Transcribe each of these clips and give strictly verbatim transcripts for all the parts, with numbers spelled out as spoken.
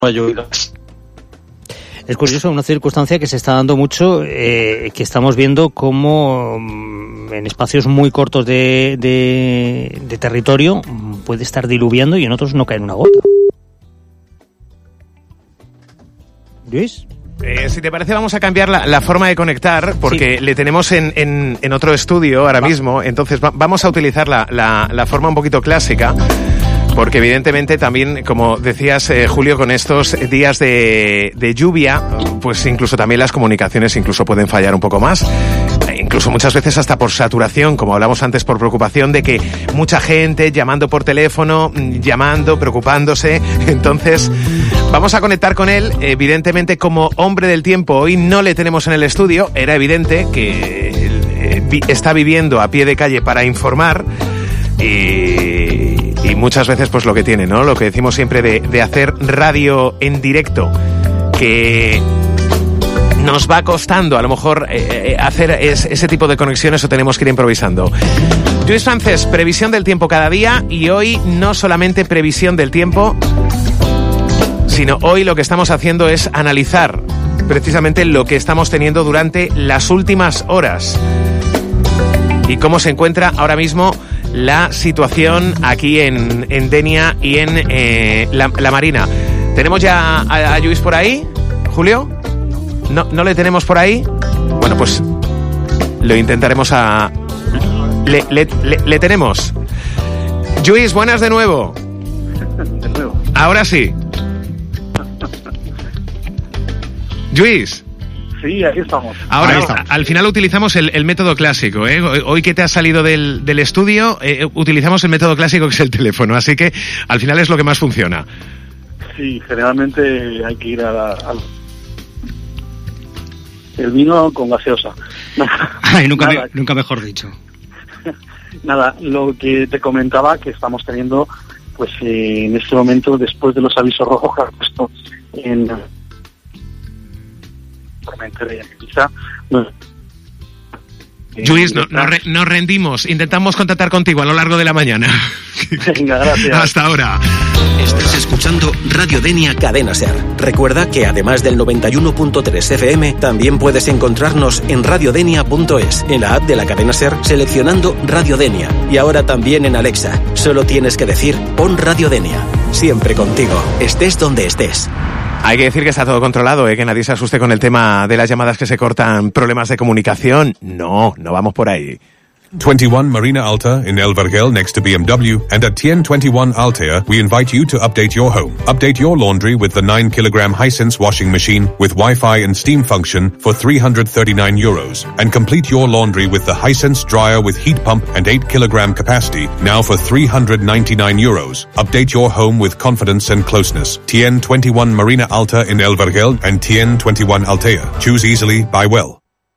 lluvias. Es curioso, una circunstancia que se está dando mucho, eh, que estamos viendo cómo en espacios muy cortos de, de, de territorio puede estar diluviando y en otros no cae una gota. ¿Luis? Eh, si te parece, vamos a cambiar la, la forma de conectar, porque sí. le tenemos en, en, en otro estudio ahora va. mismo, entonces va, vamos a utilizar la, la, la forma un poquito clásica. Porque evidentemente también, como decías, eh, Julio, con estos días de, de lluvia, pues incluso también las comunicaciones incluso pueden fallar un poco más. Eh, incluso muchas veces hasta por saturación, como hablamos antes, por preocupación de que mucha gente llamando por teléfono, llamando, preocupándose. Entonces, vamos a conectar con él. Evidentemente, como hombre del tiempo, hoy no le tenemos en el estudio. Era evidente que eh, vi, está viviendo a pie de calle para informar. Y... Y muchas veces pues lo que tiene, ¿no? Lo que decimos siempre de, de hacer radio en directo, que nos va costando a lo mejor eh, hacer es, ese tipo de conexiones o tenemos que ir improvisando. Lluís Francés, previsión del tiempo cada día, y hoy no solamente previsión del tiempo, sino hoy lo que estamos haciendo es analizar precisamente lo que estamos teniendo durante las últimas horas y cómo se encuentra ahora mismo la situación aquí en, en Denia y en eh, la, la Marina. ¿Tenemos ya a, a Lluís por ahí, Julio? ¿No, ¿No le tenemos por ahí? Bueno, pues lo intentaremos a... Le, le, le, le tenemos. Lluís, buenas de nuevo. De nuevo. Ahora sí. Lluís. Sí, aquí estamos. Ahora, estamos. Al final utilizamos el, el método clásico, ¿eh? Hoy que te has salido del, del estudio, eh, utilizamos el método clásico, que es el teléfono, así que al final es lo que más funciona. Sí, generalmente hay que ir a la... A... El vino con gaseosa. Ay, nunca, me, nunca mejor dicho. Nada, lo que te comentaba, que estamos teniendo, pues eh, en este momento, después de los avisos rojos que han puesto en... de quizá no. Lluís, no, no, re, nos rendimos. Intentamos contactar contigo a lo largo de la mañana. Venga, gracias. Hasta ahora. Estás escuchando Radio Denia Cadena Ser. Recuerda que además del noventa y uno punto tres F M, también puedes encontrarnos en radiodenia punto es, en la app de la Cadena Ser, seleccionando Radio Denia. Y ahora también en Alexa. Solo tienes que decir, pon Radio Denia. Siempre contigo, estés donde estés. Hay que decir que está todo controlado, ¿eh? Que nadie se asuste con el tema de las llamadas que se cortan, problemas de comunicación. No, no vamos por ahí. twenty-one Marina Alta in El Vergel next to B M W, and at T N twenty-one Altea, we invite you to update your home. Update your laundry with the nine kilogram Hisense washing machine with Wi-Fi and steam function for three hundred thirty-nine euros. And complete your laundry with the Hisense dryer with heat pump and eight kilogram capacity, now for three hundred ninety-nine euros. Update your home with confidence and closeness. T N twenty-one Marina Alta in El Vergel and T N twenty-one Altea. Choose easily, buy well.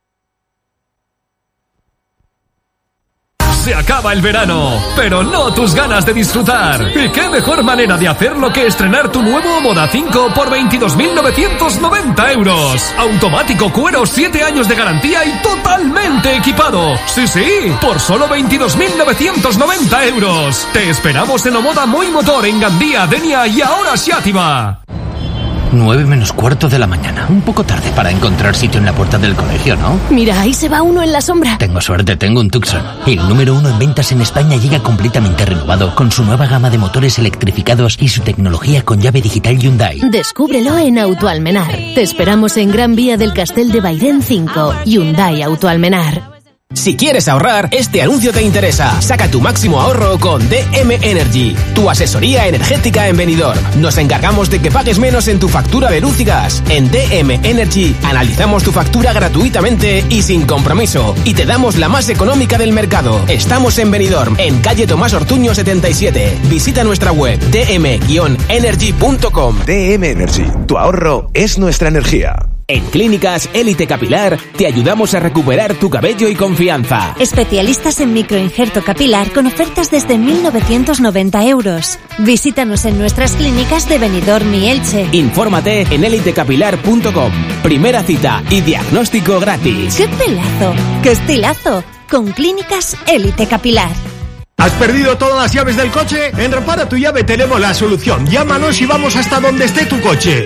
Se acaba el verano, pero no tus ganas de disfrutar. ¿Y qué mejor manera de hacerlo que estrenar tu nuevo Moda cinco por veintidós mil novecientos noventa euros? Automático, cuero, siete años de garantía y totalmente equipado. Sí, sí, por solo veintidós mil novecientos noventa euros. Te esperamos en Omoda Moi Motor en Gandía, Denia y ahora Xàtiva. Nueve menos cuarto de la mañana. Un poco tarde para encontrar sitio en la puerta del colegio, ¿no? Mira, ahí se va uno en la sombra. Tengo suerte, tengo un Tucson. El número uno en ventas en España llega completamente renovado, con su nueva gama de motores electrificados y su tecnología con llave digital Hyundai. Descúbrelo en Auto Almenar. Te esperamos en Gran Vía del Castel de Bairén cinco. Hyundai Auto Almenar. Si quieres ahorrar, este anuncio te interesa. Saca tu máximo ahorro con D M Energy, tu asesoría energética en Benidorm. Nos encargamos de que pagues menos en tu factura de luz y gas. En D M Energy analizamos tu factura gratuitamente y sin compromiso. Y te damos la más económica del mercado. Estamos en Benidorm, en calle Tomás Ortuño setenta y siete. Visita nuestra web d m energy punto com. D M Energy, tu ahorro es nuestra energía. En Clínicas Élite Capilar te ayudamos a recuperar tu cabello y confianza. Especialistas en microinjerto capilar con ofertas desde mil novecientos noventa euros. Visítanos en nuestras clínicas de Benidorm y Elche. Infórmate en élite capilar punto com. Primera cita y diagnóstico gratis. ¡Qué pelazo! ¡Qué estilazo! Con Clínicas Élite Capilar. ¿Has perdido todas las llaves del coche? En Repara tu Llave tenemos la solución. Llámanos y vamos hasta donde esté tu coche.